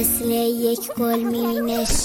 مثل یک گل می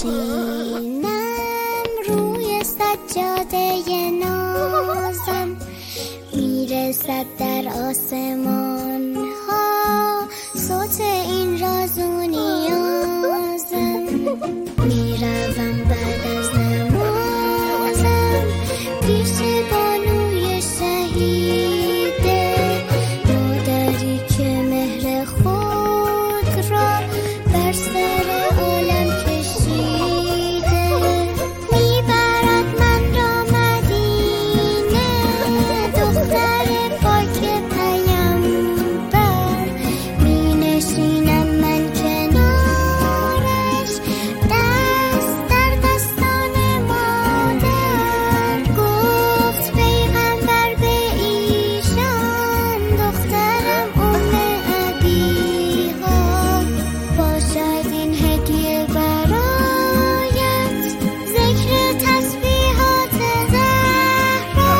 نشینم روی سجاده نازم، میرسد در آسمان ها صوت این راز و نیازم. میروم بعد از نمازم پیش بانوی شهیده، مادری که مهر خود را بر سر عالم کشیده. میبرد من را مدینه، دختر پاک پیامبر، می نشینم من کنارش دست در دستان مادر. گفت پیغمبر به ایشان دخترم ام ابیها، باشد این هدیه برایت ذکر تسبیحات زهرا.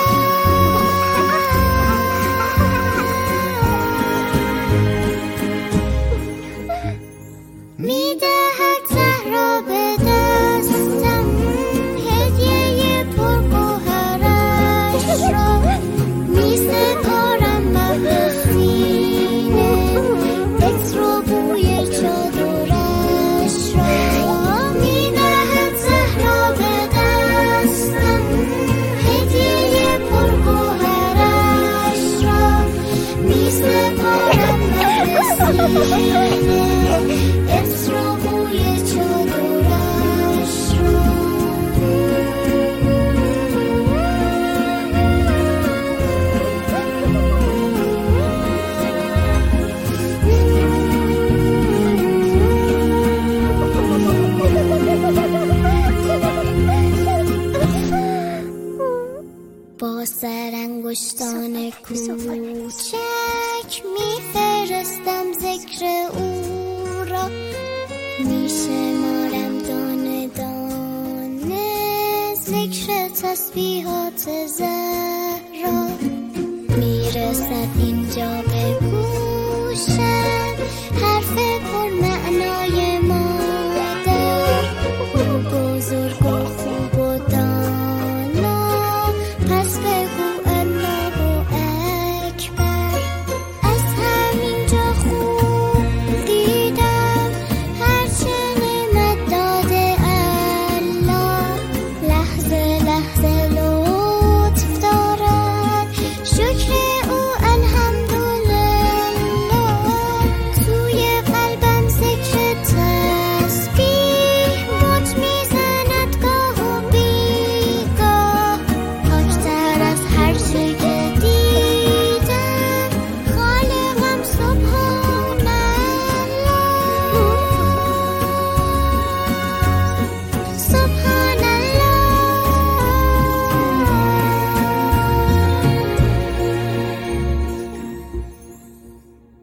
میدهد زهرا به دستم هدیه پرگوهرش را، میسپارم مهر سینه عطر و بوی چادرش را. میدهد زهرا به دستم هدیه پرگوهرش را، میسپارم مهر سینه عطر و بوی چادرش را. با سرانگشتان کوچک میفرستم ذکر او را، میشمارم دانه دانه ذکر تسبیحات زهرا. میرسد اینجا به گوشم حرف پرمعنای مادر، او بزرگ و خوب و دانا، پس بگو الله اکبر. از همینجا خوب دیدم هرچه نعمت داده الله، لحظه لحظه